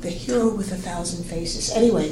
The hero with 1,000 faces. Anyway,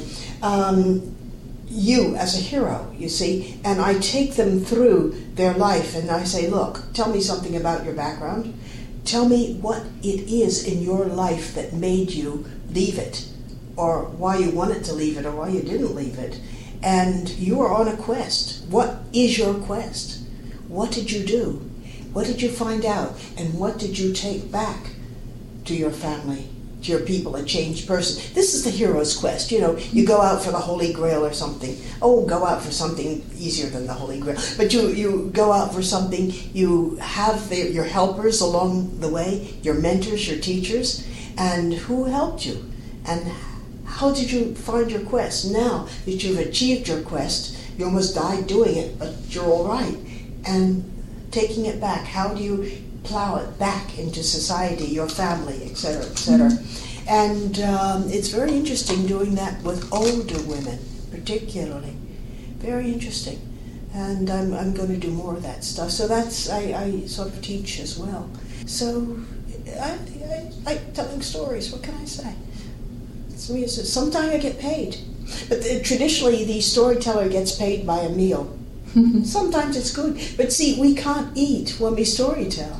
you as a hero, you see, and I take them through their life and I say, look, tell me something about your background. Tell me what it is in your life that made you leave it, or why you wanted to leave it, or why you didn't leave it. And you are on a quest. What is your quest? What did you do? What did you find out? And what did you take back to your family, to your people, a changed person? This is the hero's quest. You know, you go out for the Holy Grail or something. Oh, go out for something easier than the Holy Grail. But you go out for something, you have your helpers along the way, your mentors, your teachers, and who helped you? And how did you find your quest? Now that you've achieved your quest, you almost died doing it, but you're all right. And taking it back, how do you plow it back into society, your family, etc., etc.? And it's very interesting doing that with older women, particularly. Very interesting. And I'm going to do more of that stuff. So that's, I sort of teach as well. So I like telling stories. What can I say? Sometimes I get paid. But traditionally, the storyteller gets paid by a meal. Sometimes it's good. But see, we can't eat when we storytell.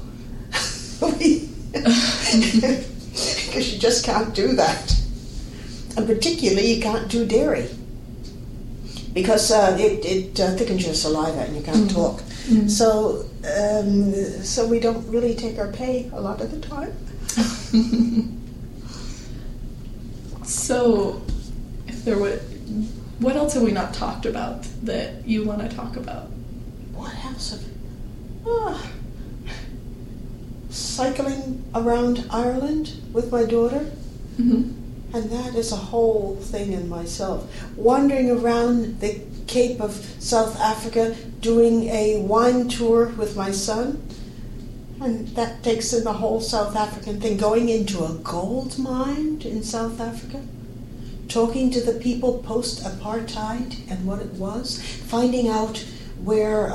Because you just can't do that. And particularly, you can't do dairy. Because it thickens your saliva and you can't talk. So we don't really take our pay a lot of the time. So, if there would, what else have we not talked about that you want to talk about? What else have cycling around Ireland with my daughter, and that is a whole thing in myself. Wandering around the Cape of South Africa, doing a wine tour with my son, and that takes in the whole South African thing. Going into a gold mine in South Africa, talking to the people post-apartheid and what it was, finding out where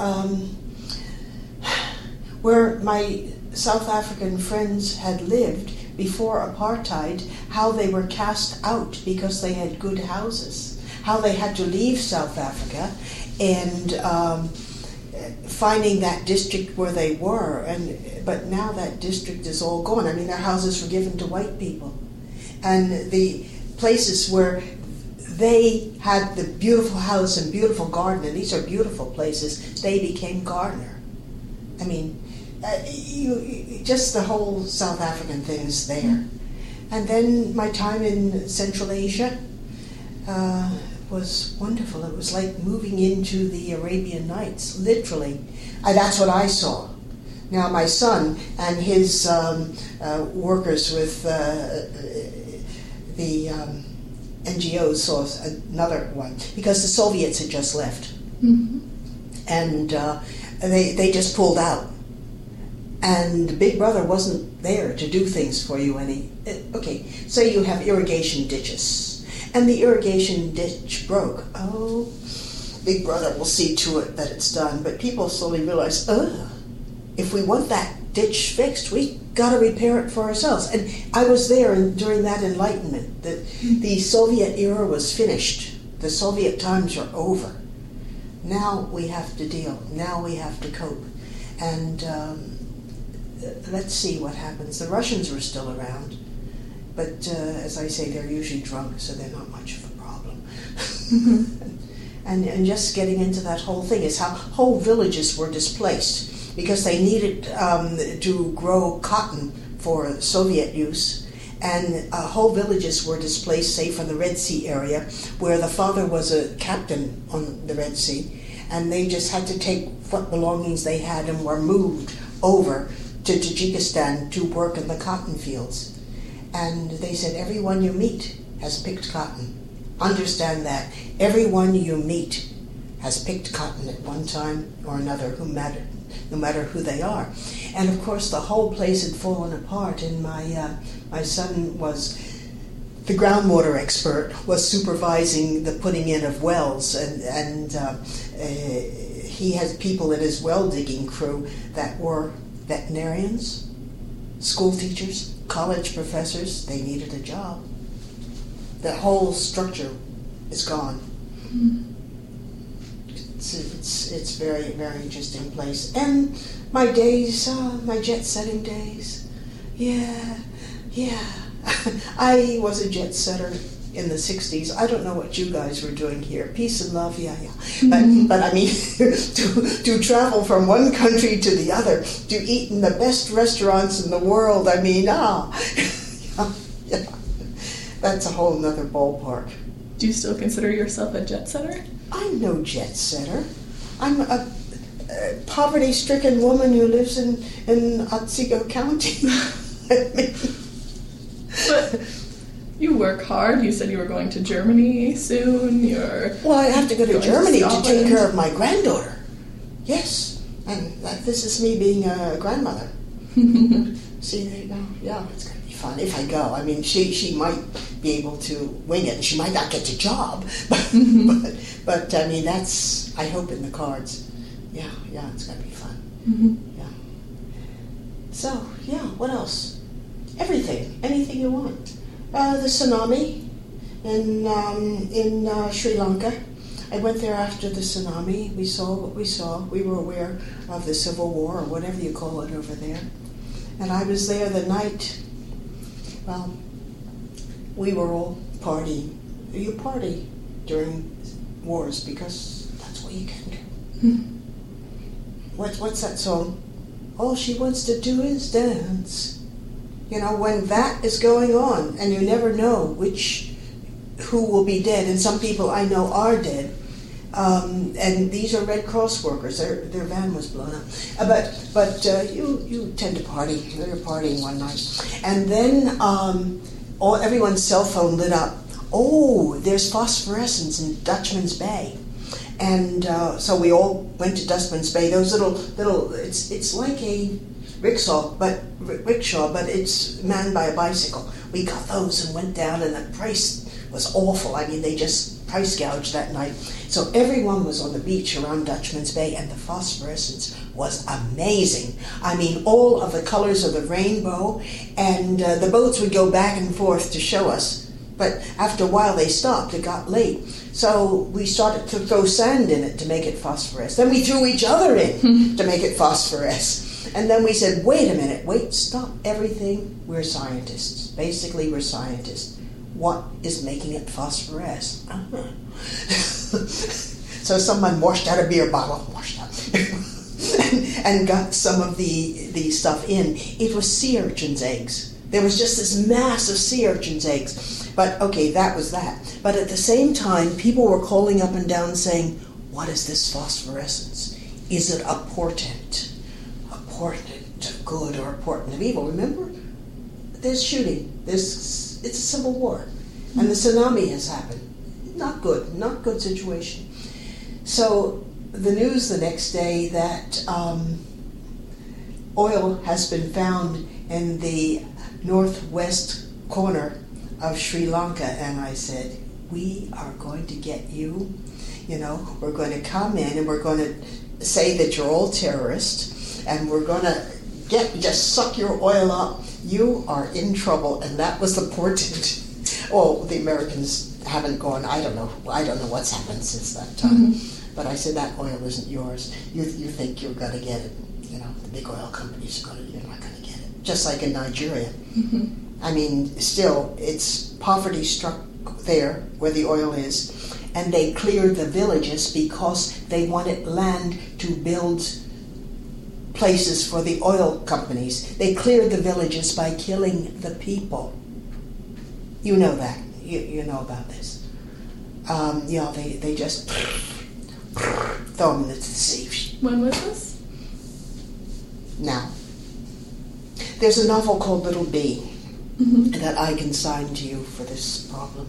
my South African friends had lived before apartheid, how they were cast out because they had good houses, how they had to leave South Africa, and finding that district where they were, but now that district is all gone. I mean, their houses were given to white people, and the places where they had the beautiful house and beautiful garden, and these are beautiful places, they became gardener. I mean, just the whole South African thing is there. And then my time in Central Asia was wonderful. It was like moving into the Arabian Nights, literally. That's what I saw. Now my son and his workers with the NGOs saw another one, because the Soviets had just left. And they just pulled out. And Big Brother wasn't there to do things for you. Okay, say you have irrigation ditches, and the irrigation ditch broke. Oh, Big Brother will see to it that it's done. But people slowly realize, if we want that ditch fixed, we got to repair it for ourselves. And I was there during that enlightenment. The Soviet era was finished. The Soviet times are over. Now we have to deal. Now we have to cope. And let's see what happens. The Russians were still around, but as I say, they're usually drunk, so they're not much of a problem. And just getting into that whole thing is how whole villages were displaced because they needed to grow cotton for Soviet use, and whole villages were displaced, say, from the Red Sea area, where the father was a captain on the Red Sea, and they just had to take what belongings they had and were moved over to Tajikistan to work in the cotton fields. And they said, everyone you meet has picked cotton. Understand that. Everyone you meet has picked cotton at one time or another, no matter who they are. And of course, the whole place had fallen apart, and my son was the groundwater expert, was supervising the putting in of wells, and he had people in his well digging crew that were veterinarians, school teachers, college professors. They needed a job. The whole structure is gone. Mm. It's very, very interesting place. And my days, my jet-setting days, yeah. I was a jet-setter in the 60s. I don't know what you guys were doing here. Peace and love, yeah. But I mean, to travel from one country to the other, to eat in the best restaurants in the world, I mean, yeah. That's a whole nother ballpark. Do you still consider yourself a jet setter? I'm no jet setter. I'm a poverty-stricken woman who lives in Otsego County. But you work hard. You said you were going to Germany soon. Well, I have to go to Germany to take Scotland. care of my granddaughter. Yes, and this is me being a grandmother. See, there you go. Yeah, it's going to be fun if I go. I mean, she might be able to wing it, and she might not get the job, but I mean, that's, I hope, in the cards. Yeah, it's going to be fun. Mm-hmm. Yeah. So, yeah, what else? Everything, anything you want. The tsunami in Sri Lanka. I went there after the tsunami. We saw what we saw. We were aware of the civil war, or whatever you call it over there. And I was there the night, well, we were all partying. You party during wars because that's what you can do. Mm-hmm. What's that song? All she wants to do is dance. You know, when that is going on, and you never know who will be dead, and some people I know are dead, and these are Red Cross workers. Their van was blown up. But you tend to party. They were partying one night, and then everyone's cell phone lit up. Oh, there's phosphorescence in Dutchman's Bay. And so we all went to Dustman's Bay. Those little it's like a rickshaw, but it's manned by a bicycle. We got those and went down, and the price was awful. I mean, they just price gouged that night. So everyone was on the beach around Dutchman's Bay, and the phosphorescence was amazing. I mean, all of the colors of the rainbow, and the boats would go back and forth to show us. But after a while, they stopped. It got late. So we started to throw sand in it to make it phosphoresce. Then we threw each other in to make it phosphoresce. And then we said, wait a minute, stop everything. We're scientists. Basically, we're scientists. What is making it phosphoresce? So someone washed out a beer bottle, and got some of the stuff in. It was sea urchin's eggs. There was just this mass of sea urchin's eggs. But, okay, that was that. But at the same time, people were calling up and down saying, what is this phosphorescence? Is it a portent? A portent of good or a portent of evil? Remember? There's shooting. It's a civil war. And the tsunami has happened. Not good situation. So the news the next day that oil has been found in the northwest corner of Sri Lanka, and I said, we are going to get you. You know, we're going to come in and we're going to say that you're all terrorists, and we're going to just suck your oil up. You are in trouble. And that was the portent. Well, the Americans haven't gone, I don't know what's happened since that time. Mm-hmm. But I said, that oil isn't yours. You think you're going to get it. You know, the big oil companies you're not going to get it. Just like in Nigeria. Mm-hmm. I mean, still, it's poverty struck there where the oil is, and they cleared the villages because they wanted land to build places for the oil companies. They cleared the villages by killing the people. You know that. You know about this. They just throw them into the sea. When was this? Now. There's a novel called Little Bee. Mm-hmm. That I can sign to you for this problem.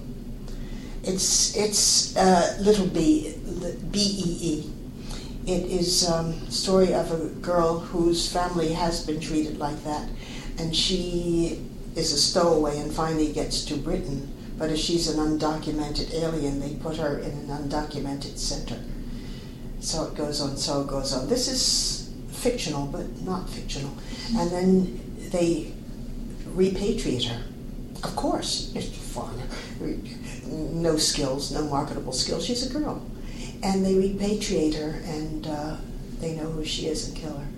It's Little Bee, B-E-E. It is a story of a girl whose family has been treated like that, and she is a stowaway and finally gets to Britain. But as she's an undocumented alien, they put her in an undocumented center. So it goes on. This is fictional, but not fictional. And then they repatriate her, Of course, it's fun. No skills, no marketable skills. She's a girl. And they repatriate her, and they know who she is and kill her.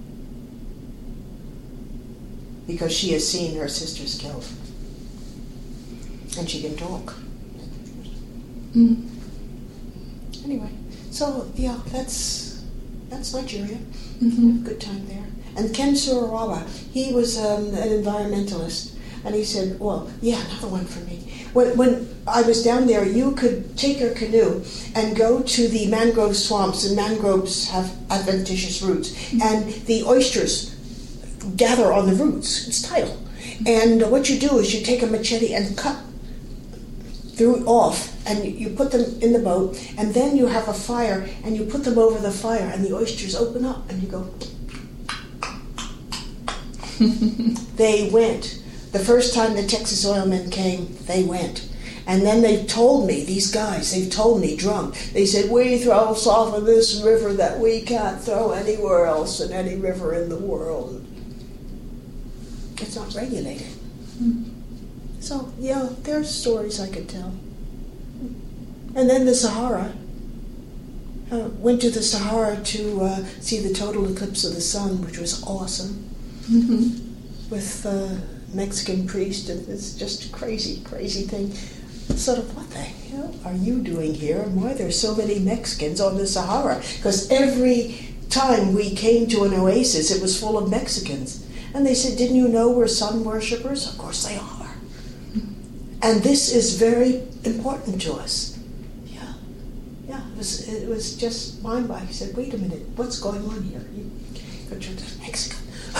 Because she has seen her sisters killed. And she can talk. Mm. Anyway, so yeah, that's Nigeria. Mm-hmm. Good time there. And Ken Surawa, he was an environmentalist, and he said, well, yeah, another one for me. When I was down there, you could take your canoe and go to the mangrove swamps, and mangroves have adventitious roots, and the oysters gather on the roots. It's tidal. And what you do is you take a machete and cut through off, and you put them in the boat, and then you have a fire, and you put them over the fire, and the oysters open up, and you go. They went. The first time the Texas oilmen came, they went. And then they've told me, these guys, they've told me drunk, they said, we throw salt in this river that we can't throw anywhere else in any river in the world. It's not regulated. Mm. So, yeah, there's stories I could tell. And then the Sahara. Went to the Sahara to see the total eclipse of the sun, which was awesome. Mm-hmm. With Mexican priest, and it's just a crazy, crazy thing. Sort of, what the hell are you doing here, and why there's so many Mexicans on the Sahara? Because every time we came to an oasis, it was full of Mexicans. And they said, didn't you know we're sun worshippers? Of course they are. And this is very important to us. Yeah, it was just mind-boggling. He said, wait a minute, what's going on here? You go to Mexico.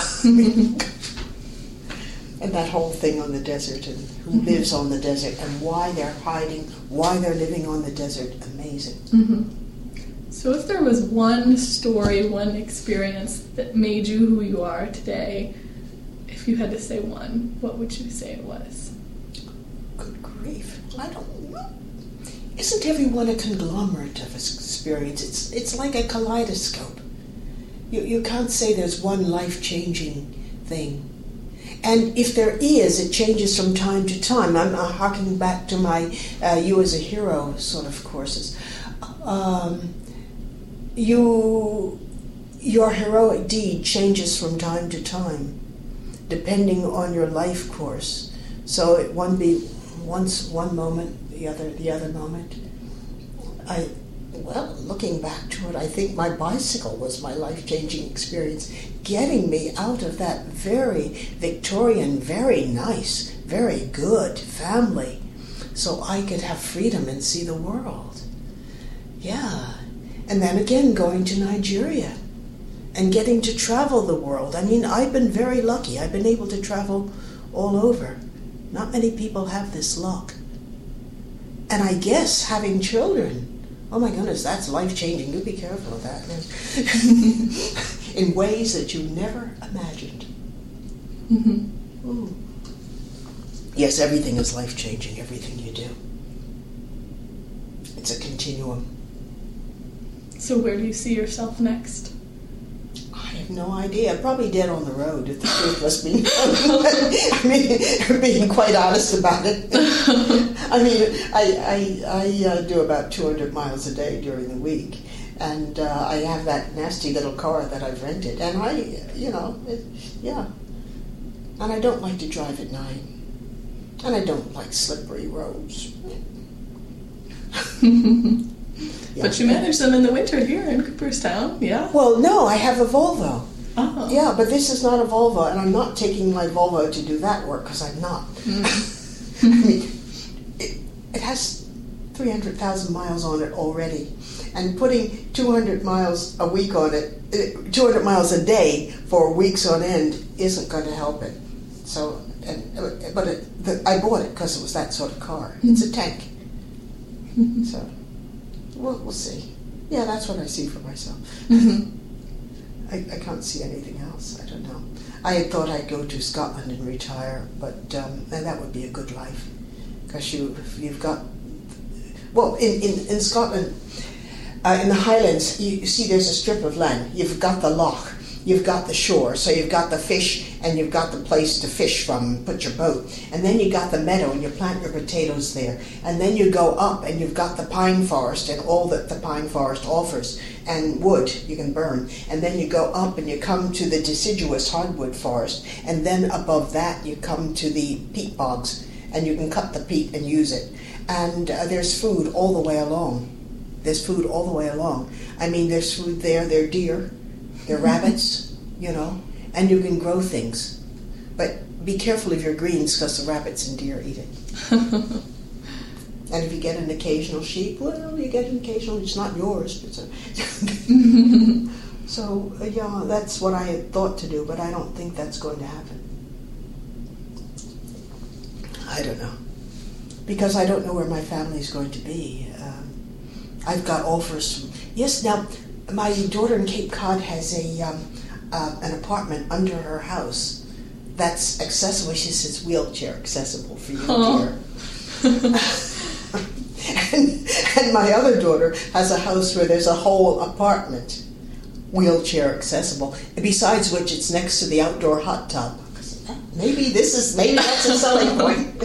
And that whole thing on the desert, and who lives on the desert, and why they're hiding, why they're living on the desert. Amazing. Mm-hmm. So if there was one story, one experience that made you who you are today, if you had to say one, what would you say it was? Good grief. I don't know. Isn't everyone a conglomerate of experience? It's like a kaleidoscope. You can't say there's one life-changing thing. And if there is, it changes from time to time. I'm harking back to my You as a Hero sort of courses. Your heroic deed changes from time to time, depending on your life course. So it one moment, the other moment. Well, looking back to it, I think my bicycle was my life-changing experience, getting me out of that very Victorian, very nice, very good family, so I could have freedom and see the world. Yeah. And then again, going to Nigeria and getting to travel the world. I mean, I've been very lucky. I've been able to travel all over. Not many people have this luck. And I guess having children, oh my goodness, that's life-changing. You be careful of that. In ways that you never imagined. Mm-hmm. Ooh. Yes, everything is life-changing, everything you do. It's a continuum. So where do you see yourself next? I have no idea. Probably dead on the road, if the truth must be known. I mean, being quite honest about it. I mean, I do about 200 miles a day during the week, and I have that nasty little car that I've rented, and yeah. And I don't like to drive at night, and I don't like slippery roads. Yeah. But you manage them in the winter here in Cooperstown, yeah? Well, no, I have a Volvo. Oh. Yeah, but this is not a Volvo, and I'm not taking my Volvo to do that work, because I'm not. I mean, it has 300,000 miles on it already, and putting 200 miles a week on it, 200 miles a day for weeks on end isn't going to help it. So, I bought it because it was that sort of car. It's a tank. So, we'll see. Yeah, that's what I see for myself. Mm-hmm. I can't see anything else. I don't know. I had thought I'd go to Scotland and retire, but and that would be a good life, because you've got, well, in Scotland, in the Highlands, you see there's a strip of land. You've got the loch, you've got the shore, so you've got the fish and you've got the place to fish from, put your boat. And then you got the meadow and you plant your potatoes there. And then you go up and you've got the pine forest and all that the pine forest offers, and wood you can burn. And then you go up and you come to the deciduous hardwood forest, and then above that you come to the peat bogs, and you can cut the peat and use it. And there's food all the way along. There's food all the way along. I mean, there's food there, there are deer, there are rabbits, and you can grow things. But be careful of your greens, because the rabbits and deer eat it. And if you get an occasional sheep, well, you get an occasional, it's not yours. But so, yeah, that's what I had thought to do, but I don't think that's going to happen. I don't know. Because I don't know where my family's going to be. I've got offers from... Yes, now, my daughter in Cape Cod has an apartment under her house that's accessible. She says wheelchair accessible for you, dear. And my other daughter has a house where there's a whole apartment wheelchair accessible, besides which it's next to the outdoor hot tub. Maybe that's a selling point.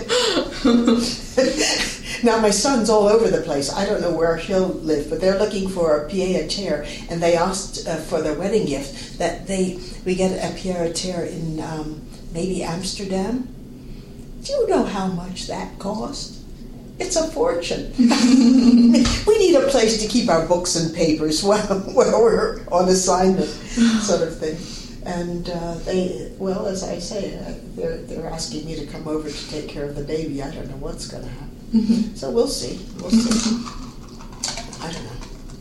Now my son's all over the place. I don't know where he'll live, but they're looking for a pied-à-terre, and they asked for their wedding gift that we get a pied-à-terre in maybe Amsterdam. Do you know how much that cost? It's a fortune. We need a place to keep our books and papers while we're on assignment, sort of thing. And as I say, they're asking me to come over to take care of the baby. I don't know what's going to happen. Mm-hmm. So we'll see. I don't know.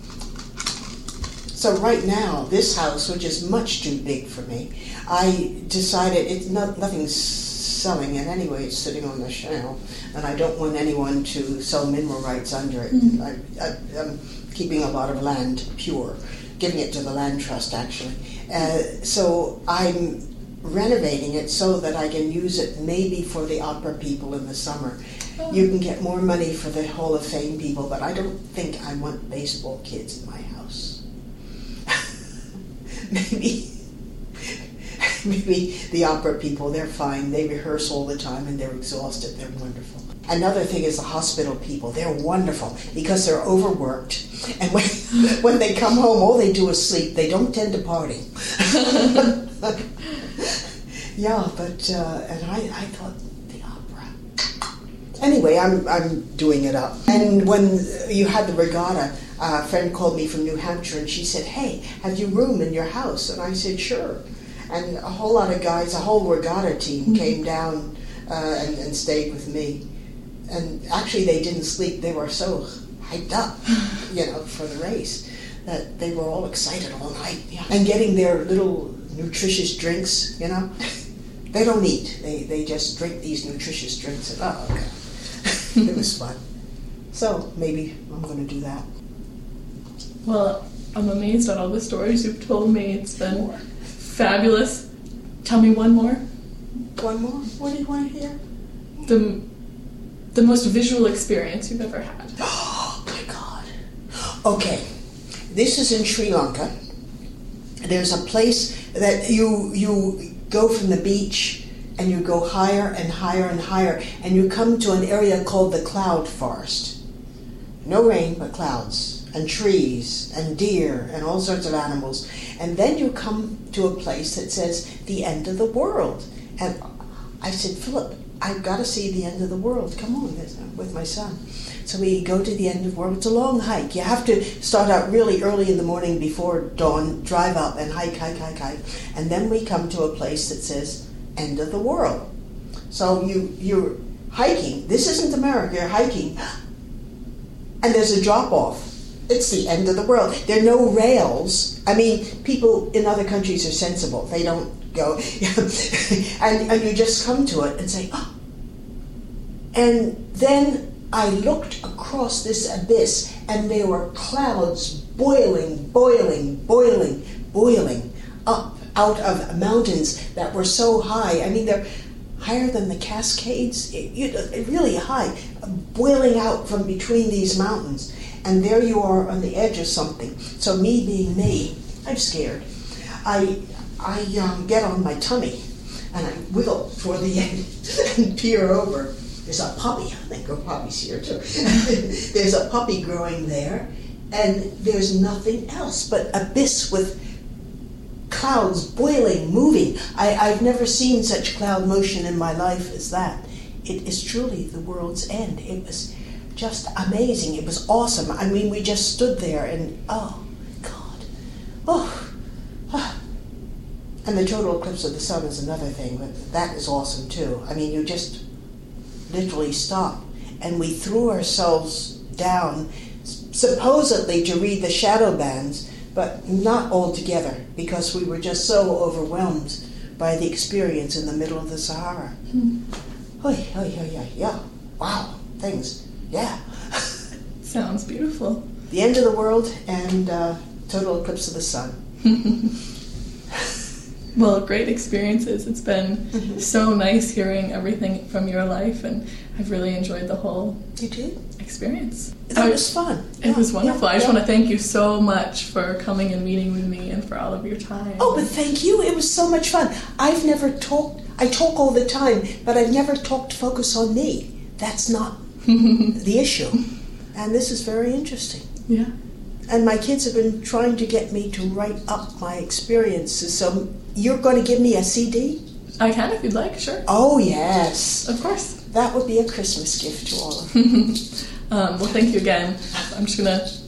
So right now, this house, which is much too big for me, I decided nothing's selling, and anyway, it's sitting on the shelf, and I don't want anyone to sell mineral rights under it. Mm-hmm. I'm keeping a lot of land pure, giving it to the land trust, actually. So I'm renovating it so that I can use it maybe for the opera people in the summer. Oh. You can get more money for the Hall of Fame people, but I don't think I want baseball kids in my house. Maybe the opera people, they're fine. They rehearse all the time and they're exhausted. They're wonderful. Another thing is the hospital people. They're wonderful because they're overworked. And when they come home, all they do is sleep. They don't tend to party. Yeah, but, and I thought, the opera. Anyway, I'm doing it up. And when you had the regatta, a friend called me from New Hampshire and she said, hey, have you room in your house? And I said, sure. And a whole lot of guys, a whole regatta team came down and stayed with me. And actually they didn't sleep. They were so hyped up, for the race, that they were all excited all night. Yeah. And getting their little nutritious drinks, They don't eat. They just drink these nutritious drinks. And, okay. It was fun. So maybe I'm going to do that. Well, I'm amazed at all the stories you've told me. It's been fabulous. Tell me one more. One more? What do you want to hear? The most visual experience you've ever had. Oh my God. Okay. This is in Sri Lanka. There's a place that you go from the beach and you go higher and higher and higher, and you come to an area called the cloud forest. No rain, but clouds and trees and deer and all sorts of animals. And then you come to a place that says the end of the world. And I said, Philip, I've got to see the end of the world. Come on, with my son. So we go to the end of the world. It's a long hike. You have to start out really early in the morning before dawn, drive up and hike. And then we come to a place that says end of the world. So you're hiking. This isn't America. You're hiking. And there's a drop-off. It's the end of the world. There are no rails. I mean, people in other countries are sensible. They don't go. and you just come to it and say, oh. And then I looked across this abyss, and there were clouds boiling up out of mountains that were so high. I mean, they're higher than the Cascades, really high, boiling out from between these mountains. And there you are on the edge of something. So me being me, I'm scared. I I get on my tummy and I wiggle toward the end and peer over. There's a puppy. I think a puppy's here too. There's a puppy growing there, and there's nothing else but abyss with clouds boiling, moving. I've never seen such cloud motion in my life as that. It is truly the world's end. It was just amazing. It was awesome. I mean, we just stood there and, oh, God. Oh. And the total eclipse of the sun is another thing, but that is awesome too. I mean, you just literally stop. And we threw ourselves down, supposedly to read the shadow bands, but not all together, because we were just so overwhelmed by the experience in the middle of the Sahara. Yeah. Wow, things. Yeah. Sounds beautiful. The end of the world and total eclipse of the sun. Well, great experiences. It's been so nice hearing everything from your life, and I've really enjoyed the whole experience. It was fun. It was wonderful. I just want to thank you so much for coming and meeting with me and for all of your time. Oh, but thank you. It was so much fun. I've never talked. I talk all the time, but I've never talked focus on me. That's not the issue. And this is very interesting. Yeah. And my kids have been trying to get me to write up my experiences. So you're going to give me a CD? I can if you'd like, sure. Oh, yes. Of course. That would be a Christmas gift to all of you. Well, thank you again. I'm just going to